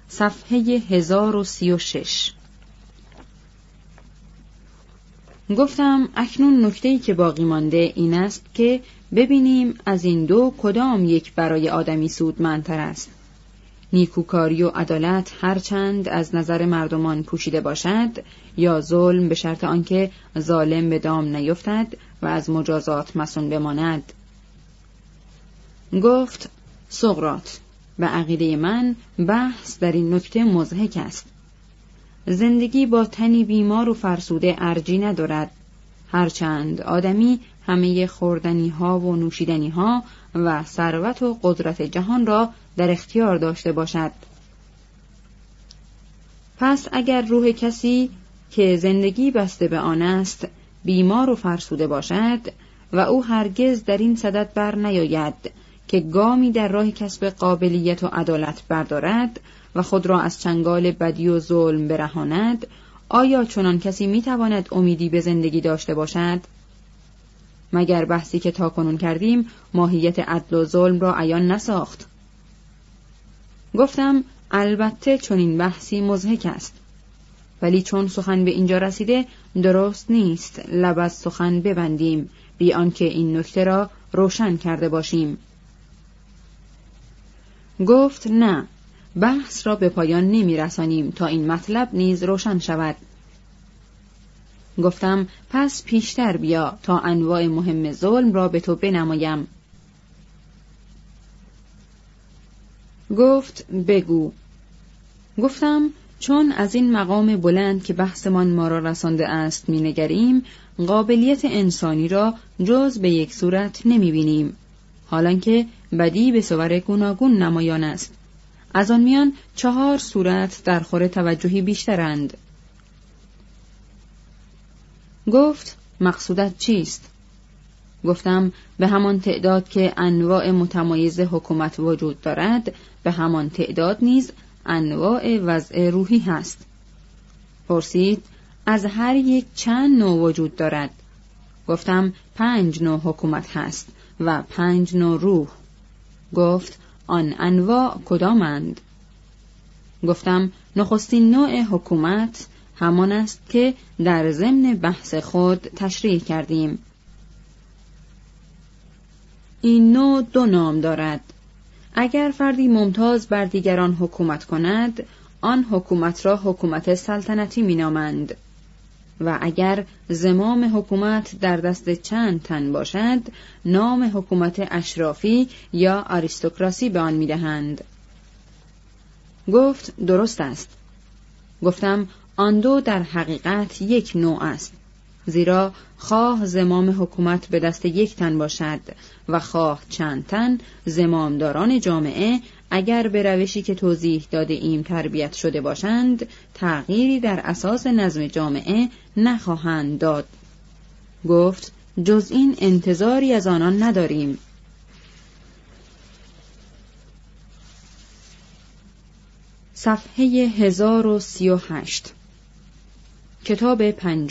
صفحه 1036. گفتم اکنون نکته‌ای که باقی مانده این است که ببینیم از این دو کدام یک برای آدمی سودمندتر است. نیکوکاری و عدالت هرچند از نظر مردمان پوشیده باشد، یا ظلم به شرط آنکه ظالم به دام نیفتد و از مجازات مصون بماند. گفت سقراط: به عقیده من بحث در این نکته مضحک است. زندگی با تنی بیمار و فرسوده ارجی ندارد، هرچند آدمی همه خوردنی ها و نوشیدنی ها و ثروت و قدرت جهان را در اختیار داشته باشد. پس اگر روح کسی که زندگی بسته به آن است بیمار و فرسوده باشد و او هرگز در این صدد بر نیاید که گامی در راه کسب قابلیت و عدالت بردارد و خود را از چنگال بدی و ظلم برهاند، آیا چنان کسی میتواند امیدی به زندگی داشته باشد؟ مگر بحثی که تاکنون کردیم ماهیت عدل و ظلم را عیان نساخت؟ گفتم البته چنین بحثی مضحک است، ولی چون سخن به اینجا رسیده درست نیست لب از سخن ببندیم بی آنکه این نکته را روشن کرده باشیم. گفت نه، بحث را به پایان نمی رسانیم تا این مطلب نیز روشن شود. گفتم پس پیشتر بیا تا انواع مهم ظلم را به تو بنمایم. گفت بگو. گفتم چون از این مقام بلند که بحثمان ما را رسانده است می نگریم، قابلیت انسانی را جز به یک صورت نمی بینیم، حالانکه بدی به صور گوناگون نمایان است. از آن میان 4 صورت در خور توجهی بیشترند. گفت مقصودت چیست؟ گفتم به همان تعداد که انواع متمایز حکومت وجود دارد، به همان تعداد نیز انواع وضع روحی هست. پرسید از هر یک چند نوع وجود دارد؟ گفتم 5 نوع حکومت هست و 5 نوع روح. گفت آن انواع کدامند؟ گفتم نخستین نوع حکومت همان است که در ضمن بحث خود تشریح کردیم. این نوع 2 نام دارد. اگر فردی ممتاز بر دیگران حکومت کند، آن حکومت را حکومت سلطنتی می نامند، و اگر زمام حکومت در دست چند تن باشد، نام حکومت اشرافی یا آریستوکراسی به آن می دهند. گفت درست است. گفتم آن 2 در حقیقت یک نوع است، زیرا خواه زمام حکومت به دست یک تن باشد و خواه چند تن، زمامداران جامعه اگر به روشی که توضیح داده ایم تربیت شده باشند، تغییری در اساس نظم جامعه نخواهند داد. گفت جز این انتظاری از آنان نداریم. صفحه 1038. کتاب 5.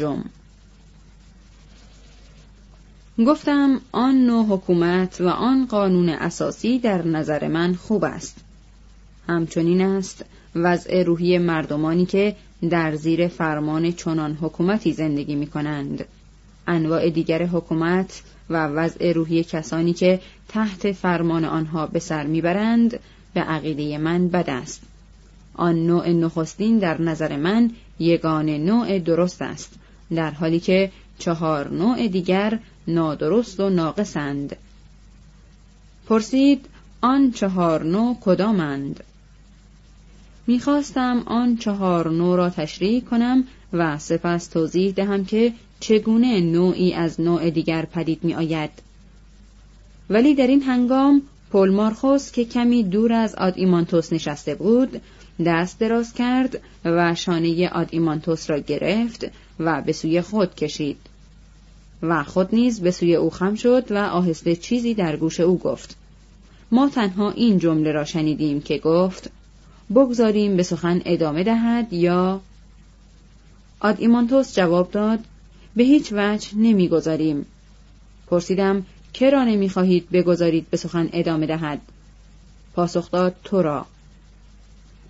گفتم آن نوع حکومت و آن قانون اساسی در نظر من خوب است. همچنین است وضع روحی مردمانی که در زیر فرمان چنان حکومتی زندگی می کنند. انواع دیگر حکومت و وضع روحی کسانی که تحت فرمان آنها به سر می برند به عقیده من بد است. آن نوع نخستین در نظر من یگانه نوع درست است، در حالی که 4 نوع دیگر نادرست و ناقصند. پرسید آن 4 نوع کدامند؟ میخواستم آن 4 نوع را تشریح کنم و سپس توضیح دهم که چگونه نوعی از نوع دیگر پدید می آید. ولی در این هنگام پولمارخوس که کمی دور از آدیمانتوس نشسته بود، دست دراز کرد و شانه آدیمانتوس را گرفت و به سوی خود کشید و خود نیز به سوی او خم شد و آهسته چیزی در گوش او گفت. ما تنها این جمله را شنیدیم که گفت بگذاریم به سخن ادامه دهد یا... آدیمانتوس جواب داد به هیچ وجه نمیگذاریم. پرسیدم که را نمیخواهید بگذارید به سخن ادامه دهد؟ پاسخ داد تو را.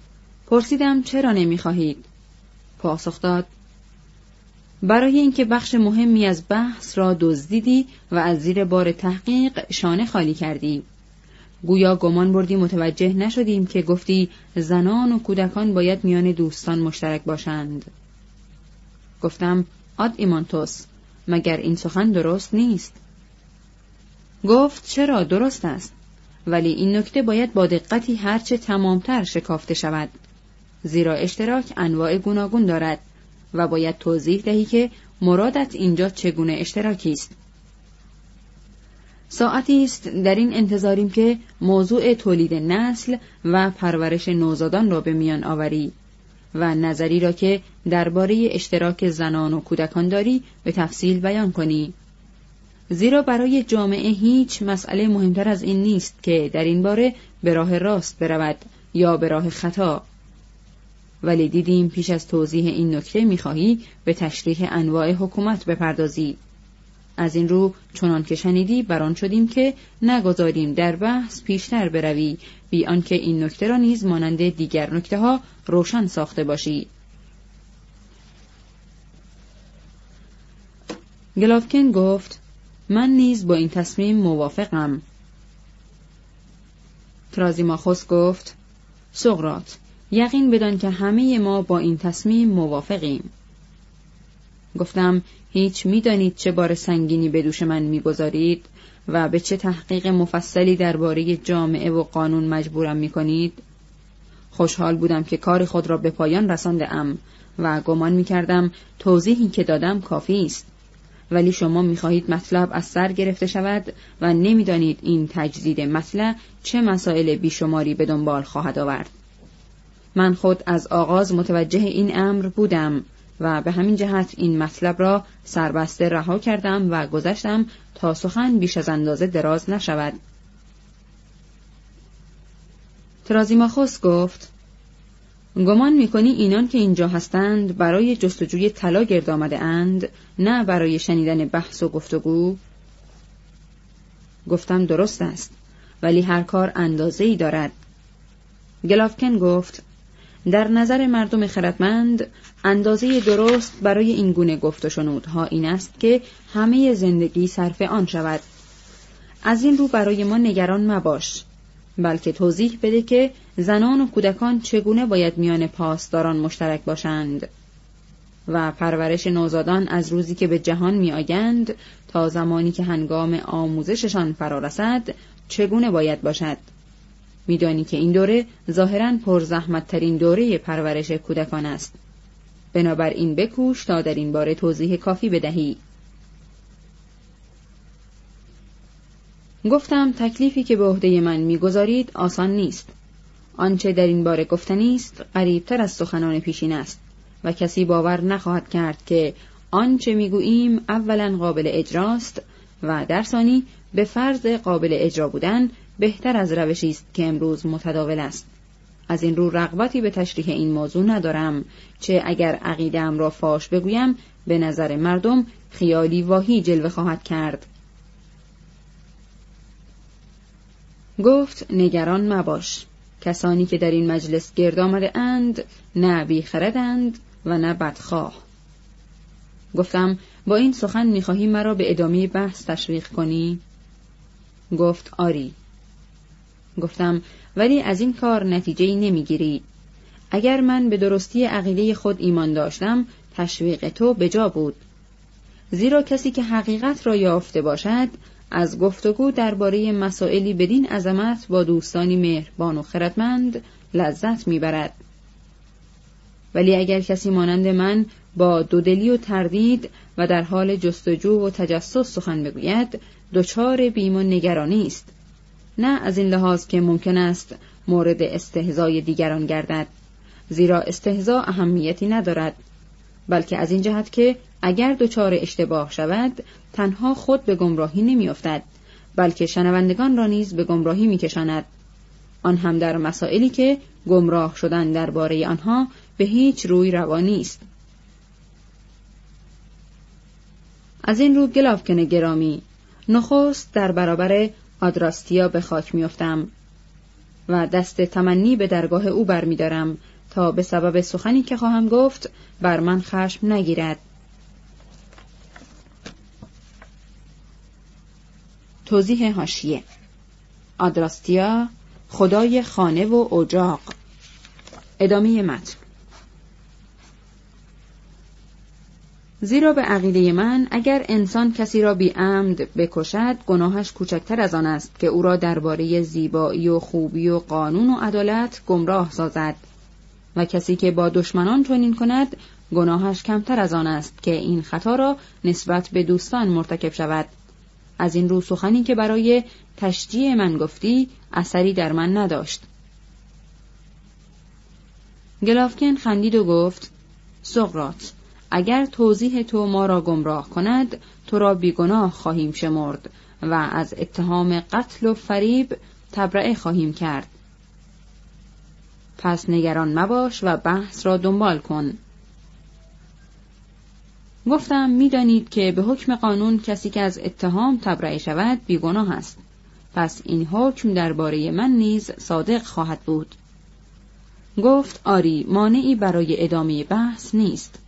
پرسیدم چرا نمی‌خواهید؟ پاسخ داد: برای اینکه بخش مهمی از بحث را دزدیدی و از زیر بار تحقیق شانه خالی کردی. گویا گمان بردی متوجه نشدیم که گفتی زنان و کودکان باید میان دوستان مشترک باشند. گفتم: آد ایمانتوس، مگر این سخن درست نیست؟ گفت: چرا درست است، ولی این نکته باید با دقتی هرچه تمامتر شکافته شود، زیرا اشتراک انواع گوناگون دارد و باید توضیح دهی که مرادت اینجا چگونه اشتراکی است. ساعتی است در این انتظاریم که موضوع تولید نسل و پرورش نوزادان را به میان آوری و نظری را که درباره اشتراک زنان و کودکان داری به تفصیل بیان کنی، زیرا برای جامعه هیچ مسئله مهمتر از این نیست که در این باره به راه راست برود یا به راه خطا. ولی دیدیم پیش از توضیح این نکته می‌خواهی به تشریح انواع حکومت بپردازی. از این رو چنان که شنیدی بران شدیم که نگذاریم در بحث پیشتر بروی، بی آنکه این نکته را نیز مانند دیگر نکته‌ها روشن ساخته باشی. گلافکن گفت: من نیز با این تصمیم موافقم. ترازیماخوس گفت: سقراط، یقین بدان که همه ما با این تصمیم موافقیم. گفتم: هیچ می‌دانید چه بار سنگینی به دوش من می‌گذارید و به چه تحقیق مفصلی درباره جامعه و قانون مجبورم می‌کنید؟ خوشحال بودم که کار خود را به پایان رسانده‌ام و گمان می‌کردم توضیحی که دادم کافی است. ولی شما می‌خواهید مطلب از سر گرفته شود و نمی‌دانید این تجدید مطلب چه مسائل بیشماری به دنبال خواهد آورد. من خود از آغاز متوجه این امر بودم و به همین جهت این مطلب را سربسته رها کردم و گذشتم تا سخن بیش از اندازه دراز نشود. ترازیماخوس گفت: گمان می‌کنی اینان که اینجا هستند برای جستجوی طلا گرد آمده اند، نه برای شنیدن بحث و گفتگو؟ گفتم: درست است، ولی هر کار اندازه‌ای دارد. گلافکن گفت: در نظر مردم خردمند اندازه درست برای این گونه گفت و شنودها این است که همه زندگی صرف آن شود. از این رو برای ما نگران مباش، بلکه توضیح بده که زنان و کودکان چگونه باید میان پاسداران مشترک باشند و پرورش نوزادان از روزی که به جهان می آیند تا زمانی که هنگام آموزششان فرا رسد چگونه باید باشد. میدانی که این دوره ظاهراً پرزحمت ترین دوره پرورش کودکان است. بنابراین بکوش تا در این باره توضیح کافی بدهی. گفتم: تکلیفی که به عهده من میگذارید آسان نیست. آنچه در این باره گفتنی است قریبتر از سخنان پیشین است و کسی باور نخواهد کرد که آنچه میگوییم اولاً قابل اجراست و در ثانی به فرض قابل اجرا بودن بهتر از روشی است که امروز متداول است. از این رو رغبتی به تشریح این موضوع ندارم، چه اگر عقیده‌ام را فاش بگویم به نظر مردم خیالی واهی جلوه خواهد کرد. گفت: نگران مباش. کسانی که در این مجلس گرد آمده اند نه بیخردند و نه بدخواه. گفتم: با این سخن می‌خواهی مرا به ادامه بحث تشویق کنی؟ گفت: آری. گفتم: ولی از این کار نتیجه‌ای نمی‌گیری. اگر من به درستی عقیده خود ایمان داشتم تشویق تو به جا بود، زیرا کسی که حقیقت را یافته باشد از گفتگو درباره مسائلی بدین عظمت با دوستانی مهربان و خردمند لذت می‌برد. ولی اگر کسی مانند من با دودلی و تردید و در حال جستجو و تجسس سخن بگوید دچار بیم و نگرانی است، نه از این لحاظ که ممکن است مورد استهزای دیگران گردد، زیرا استهزا اهمیتی ندارد، بلکه از این جهت که اگر دچار اشتباه شود تنها خود به گمراهی نمی‌افتد، بلکه شنوندگان را نیز به گمراهی می‌کشاند، آن هم در مسائلی که گمراه شدن درباره آنها به هیچ روی روا نیست. از این رو گلافکن گرامی، نخست در برابر آدراستیا به خاک میافتم و دست تمنی به درگاه او برمی‌دارم تا به سبب سخنی که خواهم گفت بر من خشم نگیرد. توضیح حاشیه: آدراستیا، خدای خانه و اجاق. ادامه متن. زیرا به عقیده من اگر انسان کسی را بی عمد بکشد، گناهش کوچکتر از آن است که او را درباره زیبایی و خوبی و قانون و عدالت گمراه سازد، و کسی که با دشمنان چنین کند، گناهش کمتر از آن است که این خطا را نسبت به دوستان مرتکب شود. از این رو سخنی که برای تشجیع من گفتی اثری در من نداشت. گلافکن خندید و گفت: سقراط، اگر توضیح تو ما را گمراه کند، تو را بیگناه خواهیم شمرد و از اتهام قتل و فریب تبرئه خواهیم کرد. پس نگران مباش و بحث را دنبال کن. گفتم: می‌دانید که به حکم قانون کسی که از اتهام تبرئه شود بیگناه است. پس این حکم درباره من نیز صادق خواهد بود. گفت: آری، مانعی برای ادامه بحث نیست.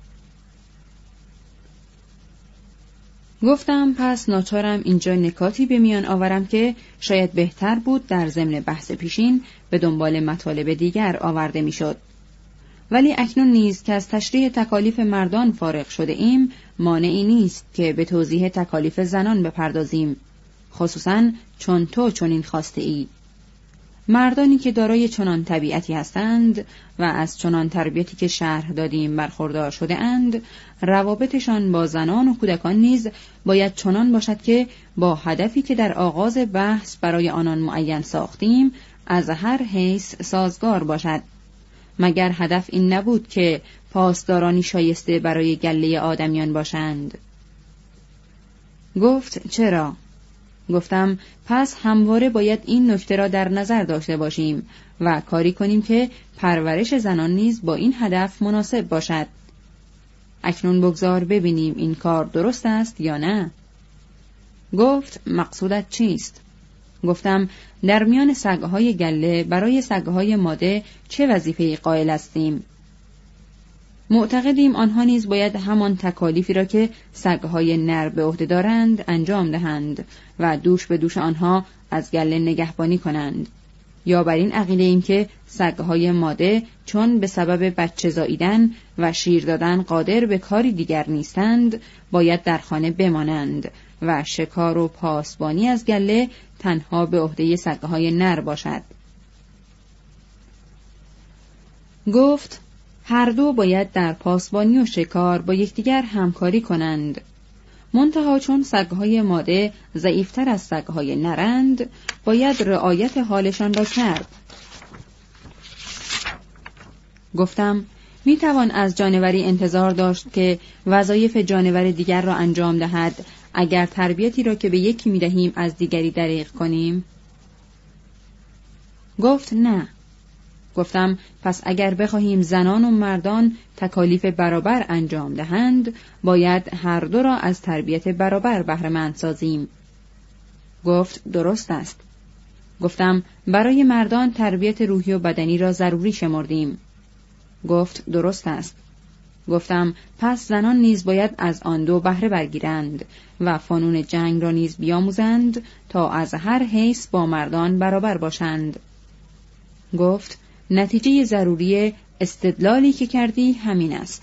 گفتم: پس ناچارم اینجا نکاتی به میان آورم که شاید بهتر بود در ضمن بحث پیشین به دنبال مطالب دیگر آورده میشد. ولی اکنون نیز که از تشریح تکالیف مردان فارغ شده ایم، مانعی نیست که به توضیح تکالیف زنان بپردازیم، خصوصاً چون تو چنین خواسته ای. مردانی که دارای چنان طبیعتی هستند و از چنان تربیتی که شرح دادیم برخوردار شده اند، روابطشان با زنان و کودکان نیز باید چنان باشد که با هدفی که در آغاز بحث برای آنان معین ساختیم از هر حیث سازگار باشد. مگر هدف این نبود که پاسدارانی شایسته برای گله آدمیان باشند؟ گفت: چرا؟ گفتم: پس همواره باید این نکته را در نظر داشته باشیم و کاری کنیم که پرورش زنان نیز با این هدف مناسب باشد. اکنون بگذار ببینیم این کار درست است یا نه. گفت: مقصودت چیست؟ گفتم: در میان سگهای گله برای سگهای ماده چه وظیفه‌ای قائل هستیم؟ معتقدیم آنها نیز باید همان تکالیفی را که سگهای نر به عهده دارند انجام دهند و دوش به دوش آنها از گله نگهبانی کنند. یا بر این عقیده ایم که سگهای ماده چون به سبب بچه زاییدن و شیر دادن قادر به کاری دیگر نیستند، باید در خانه بمانند و شکار و پاسبانی از گله تنها به عهده سگهای نر باشد. گفت: هر دو باید در پاسبانی و شکار با یکدیگر همکاری کنند. منتها چون سگهای ماده ضعیفتر از سگهای نرند، باید رعایت حالشان را کرد. گفتم: میتوان از جانوری انتظار داشت که وظایف جانور دیگر را انجام دهد اگر تربیتی را که به یکی میدهیم از دیگری دریغ کنیم؟ گفت: نه. گفتم: پس اگر بخواهیم زنان و مردان تکالیف برابر انجام دهند، باید هر دو را از تربیت برابر بهره‌مند سازیم. گفت: درست است. گفتم: برای مردان تربیت روحی و بدنی را ضروری شمردیم. گفت: درست است. گفتم: پس زنان نیز باید از آن دو بهره برگیرند و فنون جنگ را نیز بیاموزند تا از هر حیث با مردان برابر باشند. گفت: نتیجه ضروری استدلالی که کردی همین است.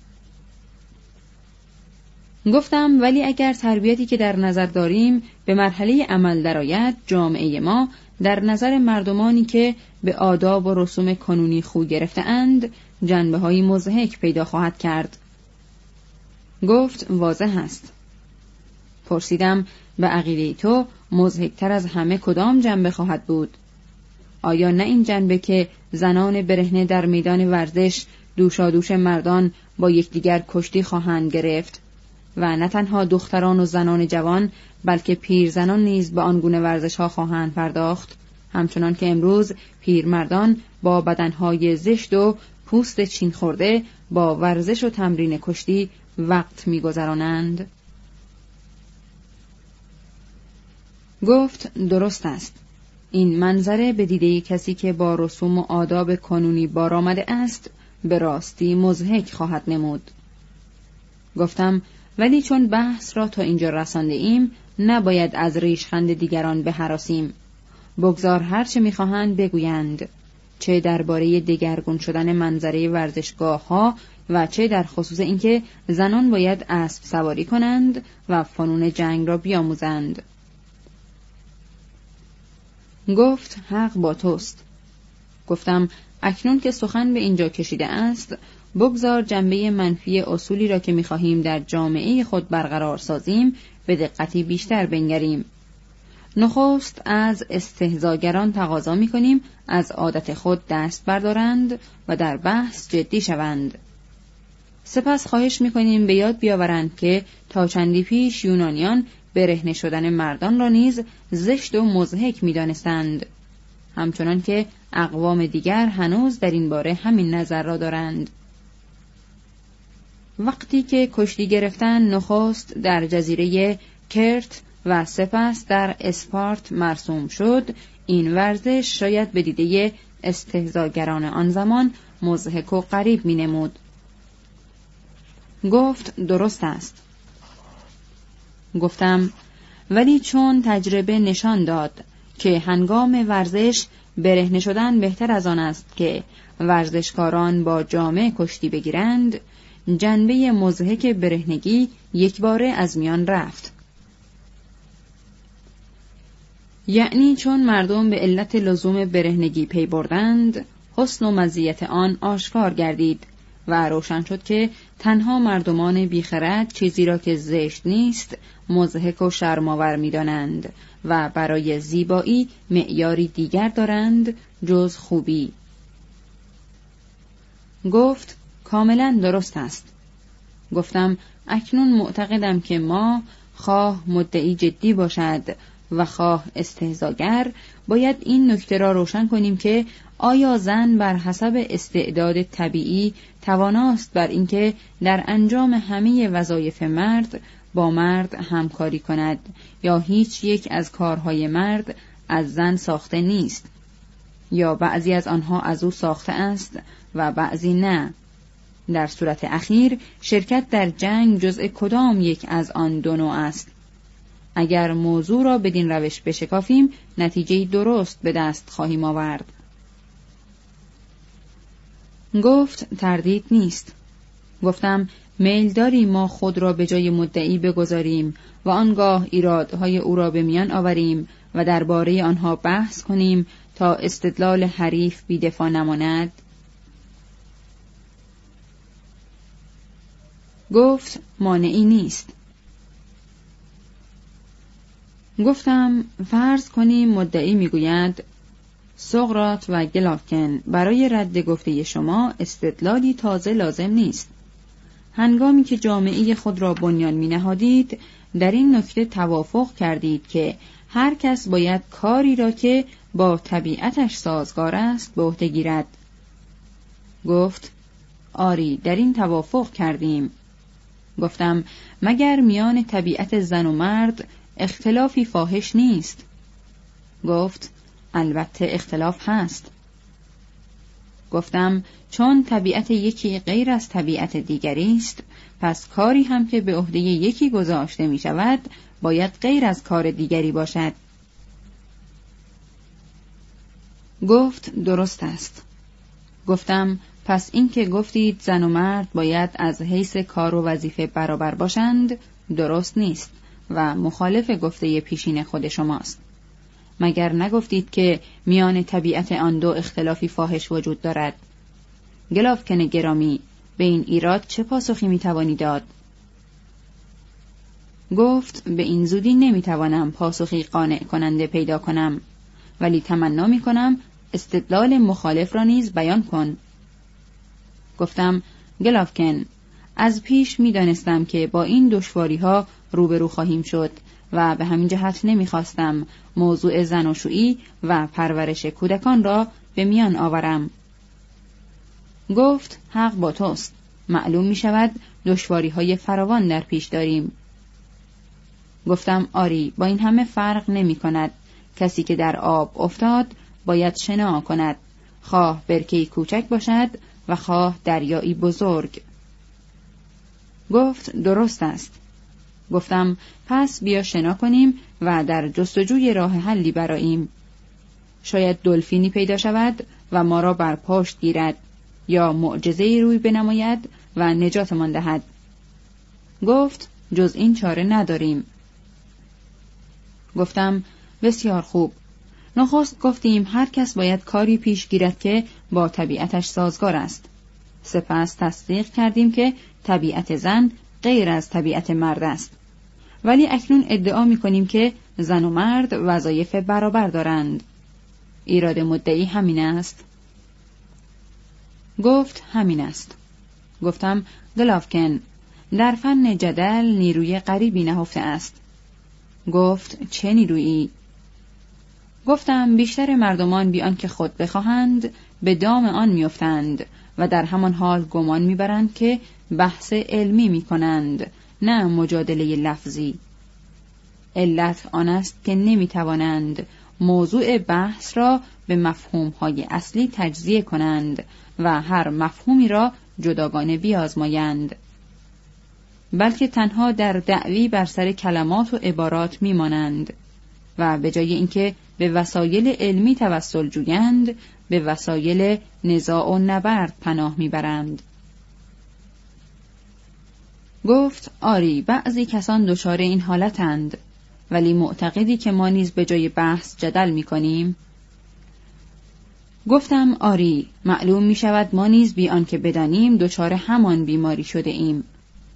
گفتم: ولی اگر تربیتی که در نظر داریم به مرحله عمل درآید، جامعه ما در نظر مردمانی که به آداب و رسوم کنونی خو گرفته‌اند جنبه‌های مضحک پیدا خواهد کرد. گفت: واضح است. پرسیدم: به عقیده تو مضحک‌تر از همه کدام جنبه خواهد بود؟ آیا نه این جنبه که زنان برهنه در میدان ورزش دوشادوش مردان با یکدیگر کشتی خواهند گرفت و نه تنها دختران و زنان جوان بلکه پیرزنان نیز به آنگونه ورزش‌ها خواهند پرداخت، همچنان که امروز پیرمردان با بدنهای زشت و پوست چین خورده با ورزش و تمرین کشتی وقت می‌گذرانند؟ گفت: درست است. این منظره به دیده کسی که با رسوم و آداب کنونی بار آمده است به راستی مضحک خواهد نمود. گفتم ولی چون بحث را تا اینجا رسانده ایم نباید از ریشخند دیگران بهراسیم. بگذار هر چه می‌خواهند بگویند، چه درباره دگرگون شدن منظره ورزشگاه‌ها و چه در خصوص اینکه زنان باید اسب سواری کنند و فنون جنگ را بیاموزند. گفت حق با توست. گفتم اکنون که سخن به اینجا کشیده است، بگذار جنبه منفی اصولی را که می‌خواهیم در جامعه خود برقرار سازیم به دقتی بیشتر بنگریم. نخست از استهزاگران تقاضا می‌کنیم از عادت خود دست بردارند و در بحث جدی شوند. سپس خواهش می‌کنیم به یاد بیاورند که تا چندی پیش یونانیان برهنه شدن مردان را نیز زشت و مضحک می‌دانستند، همچنان که اقوام دیگر هنوز در این باره همین نظر را دارند. وقتی که کشتی گرفتن نخست در جزیره کرت و سپس در اسپارت مرسوم شد، این ورزش شاید به دیده استهزاگران آن زمان مضحک و غریب می‌نمود. گفت درست است. گفتم ولی چون تجربه نشان داد که هنگام ورزش برهنه شدن بهتر از آن است که ورزشکاران با جامه کشتی بگیرند، جنبه مضحک برهنگی یکباره از میان رفت. یعنی چون مردم به علت لزوم برهنگی پی بردند، حسن و مزیت آن آشکار گردید و روشن شد که تنها مردمان بیخرد چیزی را که زشت نیست مضحک و شرم‌آور می‌دانند و برای زیبایی معیاری دیگر دارند جز خوبی. گفت کاملا درست است. گفتم اکنون معتقدم که ما خواه مدعی جدی باشد و خواه استهزاگر باید این نکته را روشن کنیم که آیا زن بر حسب استعداد طبیعی تواناست بر اینکه در انجام همه وظایف مرد با مرد همکاری کند یا هیچ یک از کارهای مرد از زن ساخته نیست، یا بعضی از آنها از او ساخته است و بعضی نه. در صورت اخیر شرکت در جنگ جزء کدام یک از آن دو نوع است؟ اگر موضوع را بدین روش بشکافیم نتیجه‌ای درست به دست خواهیم آورد. گفت تردید نیست. گفتم میل داری ما خود را به جای مدعی بگذاریم و آنگاه ایرادهای او را به میان آوریم و درباره آنها بحث کنیم تا استدلال حریف بی‌دفاع نماند؟ گفت مانعی نیست. گفتم فرض کنیم مدعی میگوید سقراط و گلاوکن برای رد گفته شما استدلالی تازه لازم نیست. هنگامی که جامعه خود را بنیان می نهادید در این نکته توافق کردید که هر کس باید کاری را که با طبیعتش سازگار است به عهده گیرد. گفت آری در این توافق کردیم. گفتم مگر میان طبیعت زن و مرد اختلافی فاحش نیست؟ گفت البته اختلاف هست. گفتم چون طبیعت یکی غیر از طبیعت دیگری است، پس کاری هم که به عهده یکی گذاشته می شود باید غیر از کار دیگری باشد. گفت درست است. گفتم پس این که گفتید زن و مرد باید از حیث کار و وظیفه برابر باشند درست نیست و مخالف گفته پیشین خود شماست. مگر نگفتید که میان طبیعت آن دو اختلافی فاحش وجود دارد؟ گلاوکن گرامی، به این ایراد چه پاسخی میتوانی داد؟ گفت به این زودی نمیتوانم پاسخی قانع کننده پیدا کنم، ولی تمنا میکنم استدلال مخالف را نیز بیان کن. گفتم گلاوکن، از پیش میدانستم که با این دشواری‌ها روبرو خواهیم شد و به همین جهت نمیخواستم موضوع زناشویی و پرورش کودکان را به میان آورم. گفت حق با توست. معلوم می شود دشواری‌های فراوان در پیش داریم. گفتم آری با این همه فرق نمی کند کسی که در آب افتاد باید شنا کند، خواه برکه‌ای کوچک باشد و خواه دریایی بزرگ. گفت درست است. گفتم پس بیا شنا کنیم و در جستجوی راه حلی برآییم. شاید دلفینی پیدا شود و ما را بر پشت گیرد یا معجزه‌ای روی بنماید و نجاتمان دهد. گفت جز این چاره نداریم. گفتم بسیار خوب. نخست گفتیم هر کس باید کاری پیش گیرد که با طبیعتش سازگار است. سپس تصدیق کردیم که طبیعت زن غیر از طبیعت مرد است. ولی اکنون ادعا می‌کنیم که زن و مرد وظایف برابر دارند. ایراد مدعی همین است. گفت همین است. گفتم گلافکن، در فن جدل نیروی غریبی نهفته است. گفت چه نیرویی؟ گفتم بیشتر مردمان بی آنکه خود بخواهند به دام آن میافتند و در همان حال گمان میبرند که بحث علمی میکنند، نه مجادله لفظی. علت آن است که نمیتوانند موضوع بحث را به مفهوم‌های اصلی تجزیه کنند و هر مفهومی را جداگانه بیازمایند، بلکه تنها در دعوی بر سر کلمات و عبارات میمانند و به جای اینکه به وسایل علمی توسل جویند، به وسایل نزاع و نبرد پناه میبرند. گفت آری، بعضی کسان دچار این حالتند، ولی معتقدی که ما نیز به جای بحث جدل میکنیم؟ گفتم آری، معلوم می شود ما نیز بی آنکه بدانیم دچار همان بیماری شده ایم.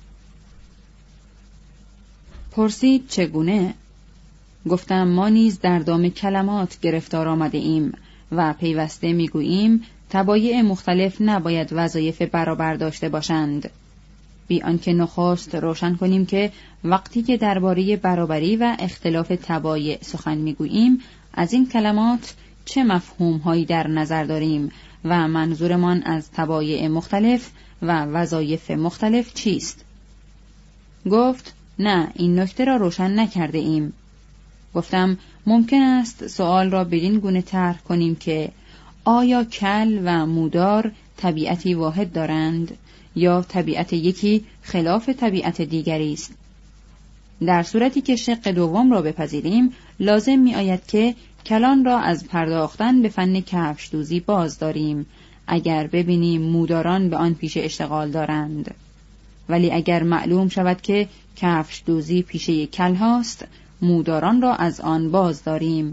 پرسید چگونه؟ گفتم ما نیز در دام کلمات گرفتار آمده ایم و پیوسته می گوییم طبایع مختلف نباید وظایف برابر داشته باشند، بی آنکه نخست روشن کنیم که وقتی که درباره برابری و اختلاف طبایع سخن می گوییم از این کلمات چه مفهوم‌هایی در نظر داریم و منظورمان از طبایع مختلف و وظایف مختلف چیست؟ گفت نه، این نکته را روشن نکرده ایم. گفتم ممکن است سؤال را بدین گونه طرح کنیم که آیا کل و مودار طبیعتی واحد دارند یا طبیعت یکی خلاف طبیعت دیگری است؟ در صورتی که شق دوم را بپذیریم لازم می آید که کلان را از پرداختن به فن کفش دوزی باز داریم اگر ببینیم موداران به آن پیشه اشتغال دارند، ولی اگر معلوم شود که کفش دوزی پیشه کل هاست موداران را از آن باز داریم.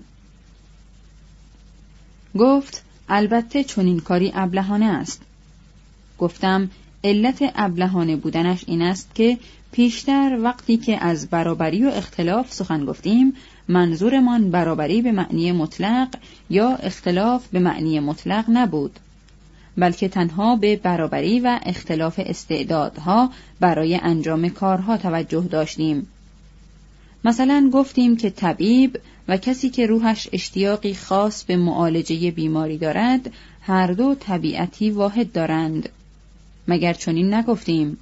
گفت البته چنین کاری ابلهانه است. گفتم علت ابلهانه بودنش این است که پیشتر وقتی که از برابری و اختلاف سخن گفتیم منظورمان برابری به معنی مطلق یا اختلاف به معنی مطلق نبود، بلکه تنها به برابری و اختلاف استعدادها برای انجام کارها توجه داشتیم. مثلا گفتیم که طبیب و کسی که روحش اشتیاقی خاص به معالجه بیماری دارد هر دو طبیعتی واحد دارند. مگر چنین نگفتیم؟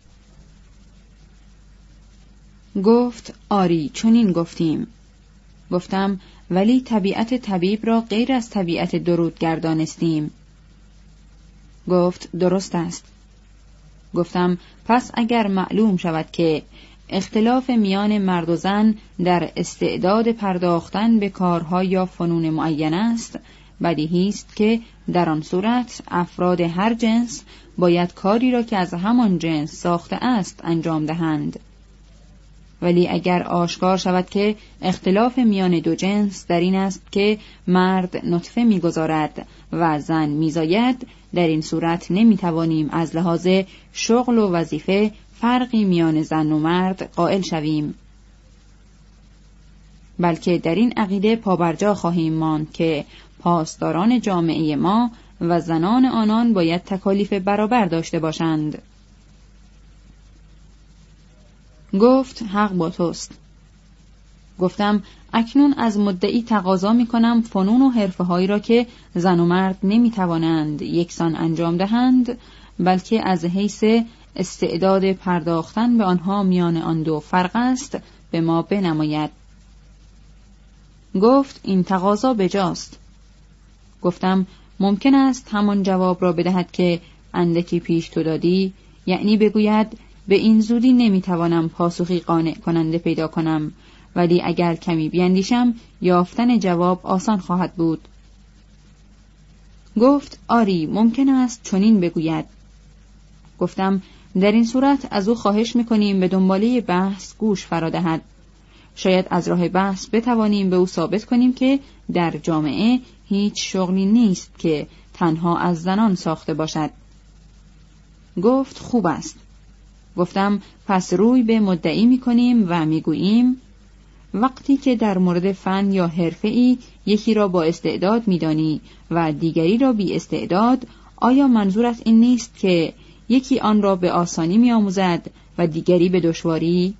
گفت آری، چنین گفتیم. گفتم ولی طبیعت طبیب را غیر از طبیعت درودگر دانستیم. گفت درست است. گفتم پس اگر معلوم شود که اختلاف میان مرد و زن در استعداد پرداختن به کارها یا فنون معین است، بدیهی است که در آن صورت افراد هر جنس باید کاری را که از همان جنس ساخته است انجام دهند. ولی اگر آشکار شود که اختلاف میان دو جنس در این است که مرد نطفه می‌گذارد و زن می‌زاید، در این صورت نمی‌توانیم از لحاظ شغل و وظیفه فرقی میان زن و مرد قائل شویم، بلکه در این عقیده پابرجا خواهیم ماند که پاسداران جامعه ما و زنان آنان باید تکالیف برابر داشته باشند. گفت حق با توست. گفتم اکنون از مدعی تقاضا می‌کنم فنون و حرفه‌هایی را که زن و مرد نمی‌توانند یکسان انجام دهند، بلکه از حیث استعداد پرداختن به آنها میان آن دو فرق است، به ما بنماید. گفت این تقاضا بجاست. گفتم ممکن است همان جواب را بدهد که اندکی پیش تو دادی، یعنی بگوید به این زودی نمیتوانم پاسخی قانع کننده پیدا کنم، ولی اگر کمی بیندیشم یافتن جواب آسان خواهد بود. گفت آری ممکن است چنین بگوید. گفتم در این صورت از او خواهش میکنیم به دنباله بحث گوش فرا دهد. شاید از راه بحث بتوانیم به او ثابت کنیم که در جامعه هیچ شغلی نیست که تنها از زنان ساخته باشد. گفت خوب است. گفتم پس روی به مدعی میکنیم و میگوییم وقتی که در مورد فن یا حرفه‌ای یکی را با استعداد میدانی و دیگری را بی استعداد، آیا منظورت این نیست که یکی آن را به آسانی میآموزد و دیگری به دشواری؟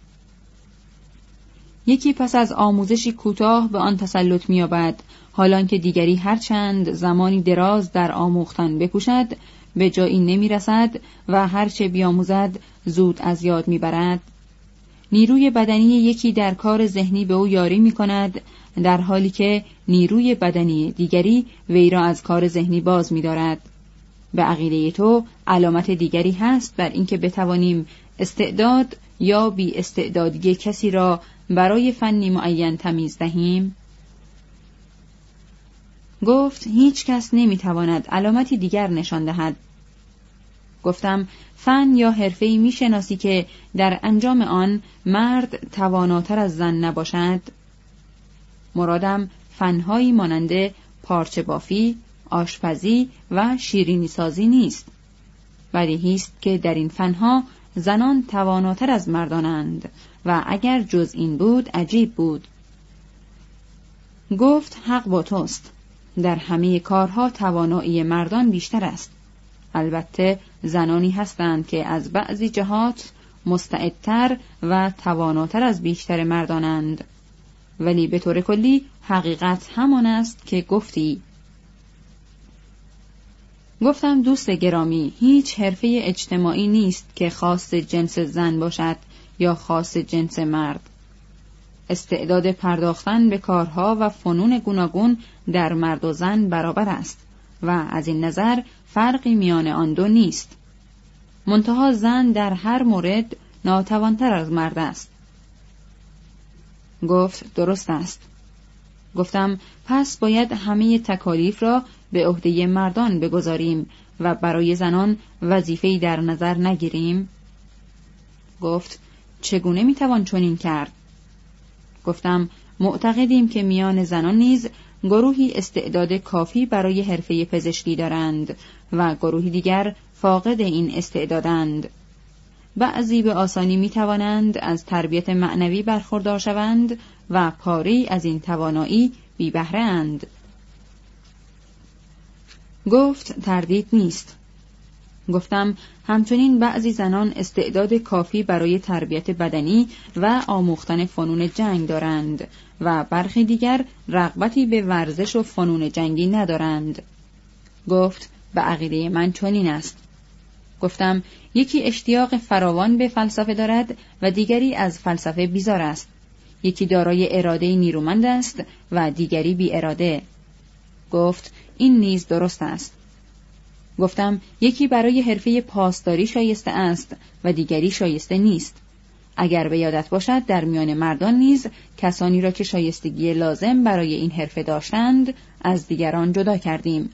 یکی پس از آموزشی کوتاه به آن تسلط می‌یابد، حالان که دیگری هرچند زمانی دراز در آموختن بکوشد به جایی نمی‌رسد و هرچه بیاموزد زود از یاد می‌برد. نیروی بدنی یکی در کار ذهنی به او یاری می‌کند، در حالی که نیروی بدنی دیگری وی را از کار ذهنی باز می‌دارد. به عقیده تو علامت دیگری هست بر اینکه بتوانیم استعداد یا بی استعدادی کسی را برای فنی معین تمیز دهیم؟ گفت هیچ کس نمیتواند علامتی دیگر نشان دهد. گفتم فن یا حرفه‌ای میشناسی که در انجام آن مرد تواناتر از زن نباشد؟ مرادم فنهایی مانند پارچه بافی، آشپزی و شیرینی سازی نیست. بدیهی است که در این فنها زنان تواناتر از مردانند و اگر جز این بود عجیب بود. گفت حق با توست. در همه کارها توانایی مردان بیشتر است. البته زنانی هستند که از بعضی جهات مستعدتر و تواناتر از بیشتر مردانند، ولی به طور کلی حقیقت همان است که گفتی. گفتم دوست گرامی، هیچ حرفه اجتماعی نیست که خاص جنس زن باشد یا خاص جنس مرد. استعداد پرداختن به کارها و فنون گوناگون در مرد و زن برابر است و از این نظر فرقی میان آن دو نیست. منتها زن در هر مورد ناتوانتر از مرد است. گفت درست است. گفتم پس باید همه تکالیف را به عهده مردان بگذاریم و برای زنان وظیفه‌ای در نظر نگیریم؟ گفت چگونه میتوان چنین کرد؟ گفتم معتقدیم که میان زنان نیز گروهی استعداد کافی برای حرفه پزشکی دارند و گروهی دیگر فاقد این استعدادند. بعضی به آسانی میتوانند از تربیت معنوی برخوردار شوند و پاری از این توانایی بی بهره اند. گفت تردید نیست. گفتم همچنین بعضی زنان استعداد کافی برای تربیت بدنی و آموختن فنون جنگ دارند و برخی دیگر رغبتی به ورزش و فنون جنگی ندارند. گفت به عقیده من چنین است. گفتم یکی اشتیاق فراوان به فلسفه دارد و دیگری از فلسفه بیزار است. یکی دارای اراده نیرومند است و دیگری بی اراده. گفت این نیز درست است. گفتم یکی برای حرفه پاسداری شایسته است و دیگری شایسته نیست. اگر به یادت باشد در میان مردان نیز کسانی را که شایستگی لازم برای این حرفه داشتند از دیگران جدا کردیم.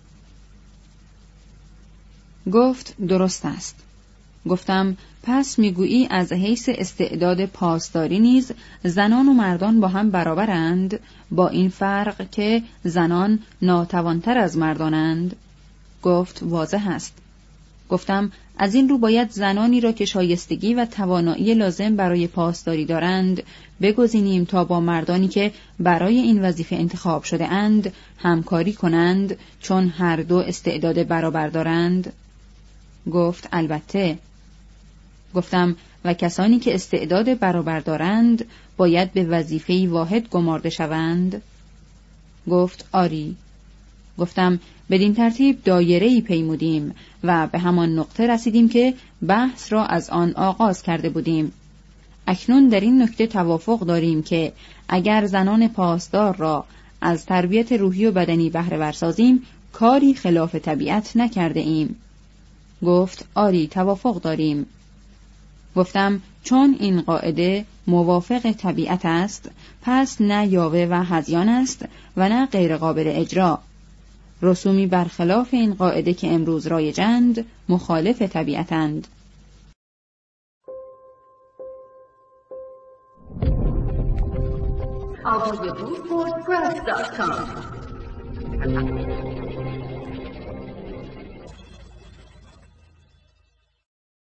گفت درست است. گفتم پس میگویی از حیث استعداد پاسداری نیز زنان و مردان با هم برابرند، با این فرق که زنان ناتوانتر از مردانند؟ گفت واضح است. گفتم از این رو باید زنانی را که شایستگی و توانایی لازم برای پاسداری دارند بگزینیم تا با مردانی که برای این وظیفه انتخاب شده اند همکاری کنند، چون هر دو استعداد برابر دارند. گفت البته. گفتم و کسانی که استعداد برابر دارند باید به وظیفه‌ای واحد گمارده شوند. گفت آری. گفتم بدین ترتیب دایره‌ای پیمودیم و به همان نقطه رسیدیم که بحث را از آن آغاز کرده بودیم. اکنون در این نکته توافق داریم که اگر زنان پاسدار را از تربیت روحی و بدنی بهره ور سازیم، کاری خلاف طبیعت نکرده ایم. گفت آری توافق داریم. گفتم چون این قاعده موافق طبیعت است، پس نه یاوه و هذیان است و نه غیر قابل اجرا. رسومی برخلاف این قاعده که امروز رایجند مخالف طبیعتند. audiobookforpress.com